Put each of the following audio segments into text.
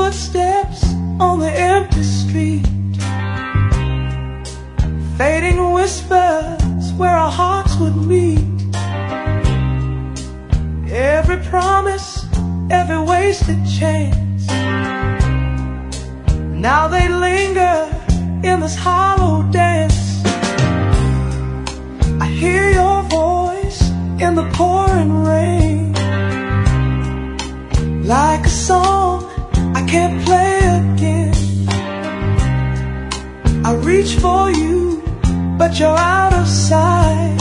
footsteps on the empty street, fading whispers where our hearts would meet. Every promise, every wasted chance, now they linger in this hollow dance. I hear your voice in the pouring rain, like a song I can't play again. I reach for you, but you're out of sight,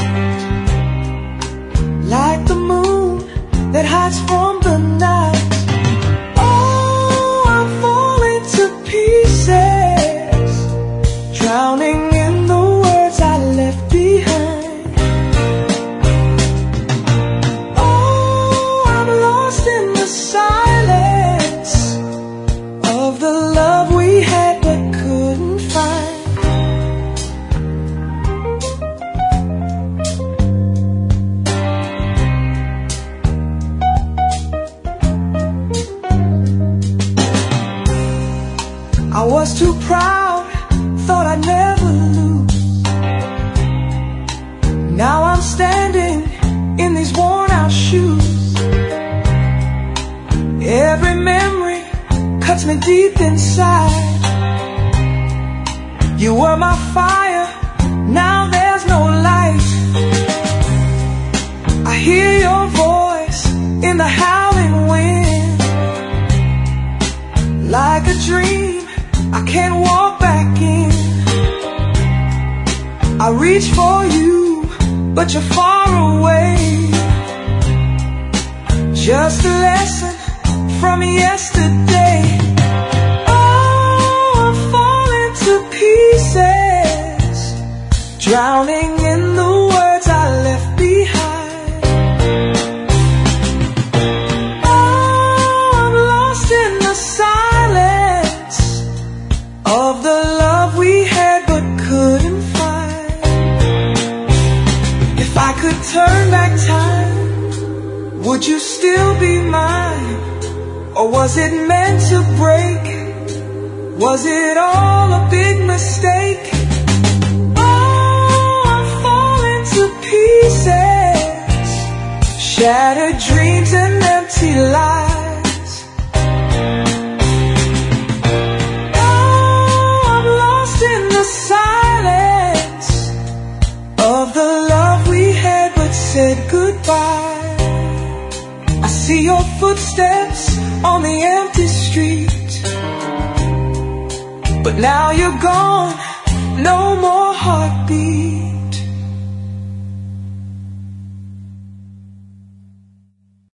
like the moon that hides from the night. Oh, I'm falling to pieces, drowning in the words I left behind. Oh, I'm lost in the silence of the love we had but couldn't find. I was too proud, thought I'd never lose. Now I'm standing in these worn out shoes. Every memory cuts me deep inside. You were my fire, now there's no light. I hear your voice in the howling wind, like a dream I can't walk back in. I reach for you, but you're far away. Just a lesson from yesterday. Oh, I'm falling to pieces, drowning in the words I left behind. Oh, I'm lost in the silence of the love we had but couldn't find. If I could turn back time, would you still be mine? Or was it meant to break? Was it all a big mistake? Oh, I'm falling to pieces, shattered dreams and empty lies. Silence of the love we had but said goodbye. I see your footsteps on the empty street, but now you're gone, no more heartbeat.